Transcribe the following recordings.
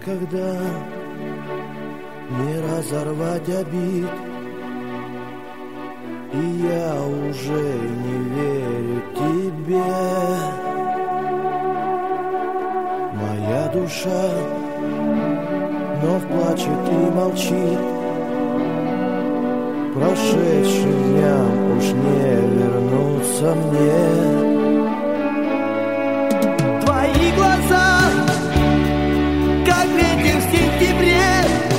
никогда не разорвать обид. И я уже не верю тебе. Моя душа вновь плачет и молчит. Прошедшим дням уж не вернуться мне. Твои глаза, как ветер в сентябре.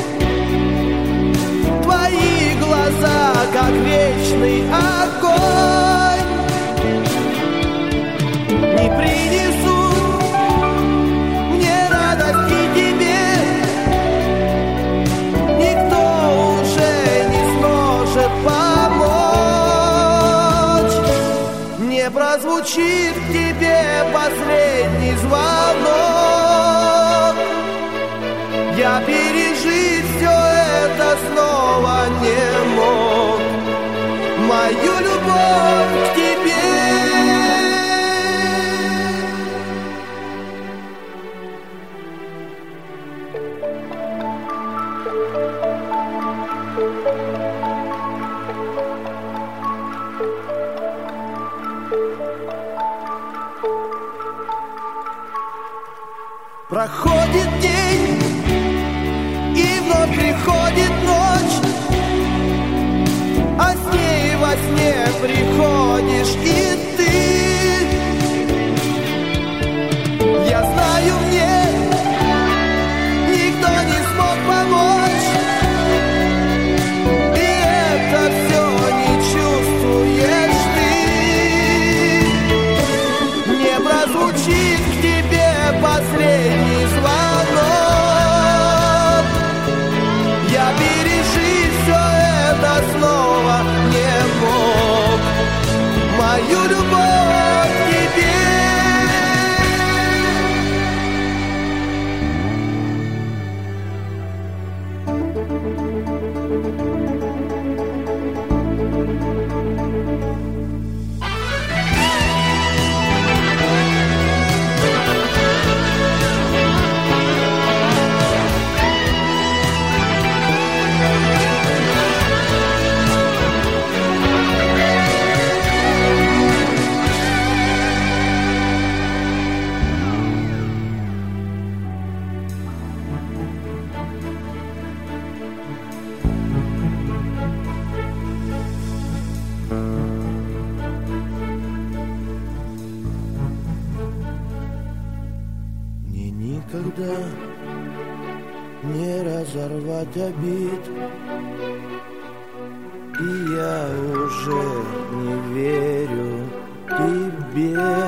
Твои глаза, как вечный огонь, не принесут мне радости тебе. Никто уже не сможет помочь. Не прозвучит к тебе последний звонок. Я пережить все это снова не мог. Мою любовь к тебе. Проходит день, и вновь приходит ночь, а с ней во сне приходишь и ты. Я знаю, мне никто не смог помочь, и это все не чувствуешь ты. Не прозвучит к тебе последний звонок. Я пережить все это снова не мог. Мою любовь к тебе. Никогда не разорвать обид. И я уже не верю тебе.